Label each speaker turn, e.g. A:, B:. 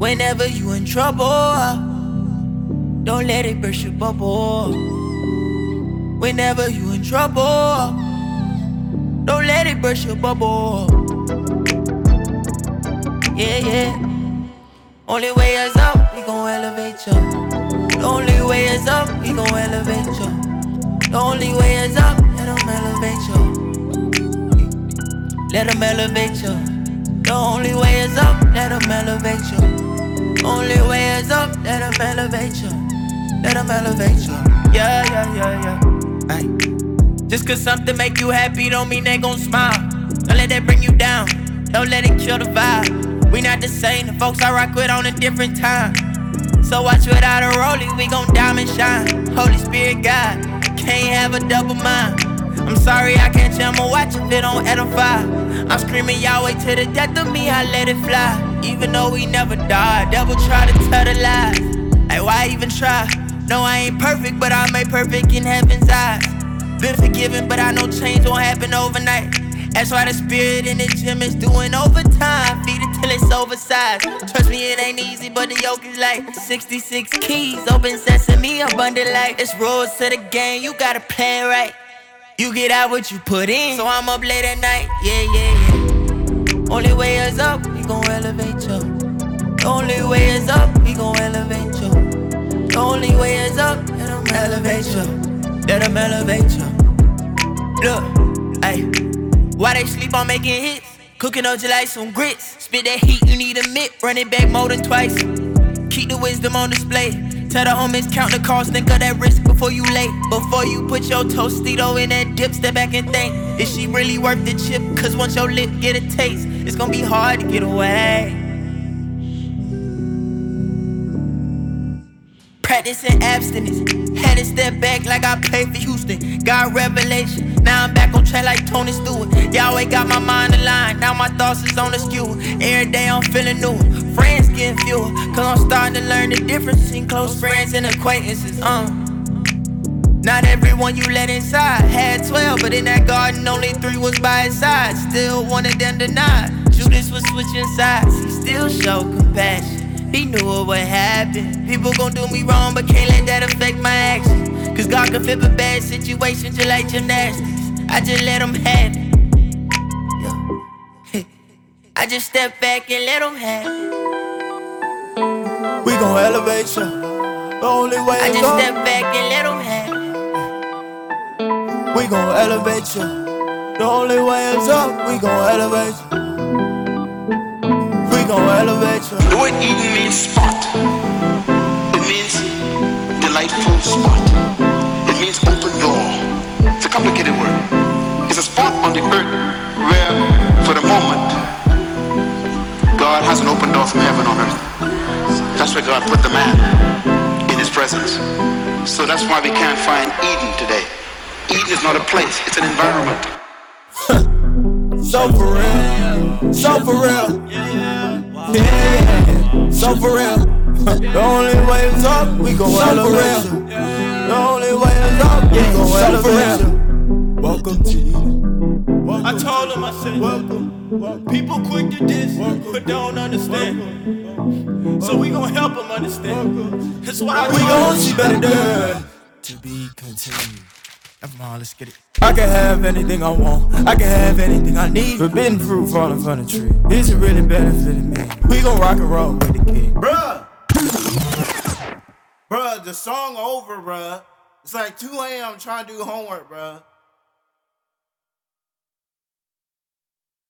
A: Whenever you in trouble, don't let it burst your bubble. Whenever you in trouble, don't let it burst your bubble. Yeah, yeah. Only way is up, we gon' elevate you. The only way is up, we gon' elevate you. The only way is up, let them elevate you. Let them elevate you. The only way is up, let them elevate you. Only way is up, let them elevate you. Let them elevate you. Yeah, yeah, yeah, yeah. Ay. Just cause something make you happy don't mean they gon' smile. Don't let that bring you down. Don't let it kill the vibe. We not the same, the folks I rock with on a different time. So watch without a rollie, we gon' diamond shine. Holy Spirit God, can't have a double mind. I'm sorry I can't jam or watch if it don't edify. I'm screaming Yahweh to the death of me, I let it fly. Even though we never die, devil try to tell the lies. Like why even try? No, I ain't perfect, but I'm made perfect in heaven's eyes. Been forgiven, but I know change won't happen overnight. That's why the spirit in the gym is doing overtime. Feed it till it's oversized. Trust me, it ain't easy, but the yoke is like 66 keys, open sesame, abundant light. It's rules to the game, you gotta play it right. You get out what you put in. So I'm up late at night, yeah, yeah, yeah. Only way is up, we gon' elevate you. The only way is up, we gon' elevate you. The only way is up, let them elevate you. Let them elevate you. Look, ayy. Why they sleep on making hits? Cooking up just like some grits. Spit that heat, you need a mitt. Run it back more than twice. Keep the wisdom on display. Tell the homies count the cost, think of that risk before you late. Before you put your Tostito in that dip, step back and think, is she really worth the chip? Cause once your lip get a taste, it's gonna be hard to get away. Practicing abstinence, had to step back like I played for Houston. Got revelation, now I'm back on track like Tony Stewart. Yahweh got my mind aligned, now my thoughts is on the skew. Every day I'm feeling new, friends getting fewer. Cause I'm starting to learn the difference between close friends and acquaintances. Not everyone you let inside had 12, but in that garden only 3 was by his side. Still one of them denied. Judas was switching sides, he still showed compassion. He knew what would happen. People gon' do me wrong, but can't let that affect my actions. Cause God can flip a bad situation just like gymnastics. I just let him have it. Yeah. I just step back and let him have it.
B: We gon' elevate you. The only way
A: I
B: is
A: just
B: up.
A: step back and let him have it.
B: We gon' elevate you. The only way is up. We gon' elevate you. We gon' elevate you.
C: The word Eden means spot. It means delightful spot. It means open door. It's a complicated word. It's a spot on the earth where, for the moment, God has an open door from heaven on earth. That's where God put the man in his presence. So that's why we can't find Eden today. Eden is not a place, it's an environment.
B: So for real. So for real. Yeah, so for real. The only way is up, we gon' elevate you. The only way is up, we gon' elevate you. Welcome to Eden.
D: I told him, I said, welcome. People quick to diss, but don't understand. So we gon' help them understand. That's what I
B: We gon' see better days.
D: To be continued. Come on, let's get it.
B: I can have anything I want, I can have anything I need. Forbidden fruit falling from the tree, it's really benefiting me. We gon' rock and roll with the king.
E: Bruh, the song over, bruh. It's like 2 a.m. trying to do homework, bruh.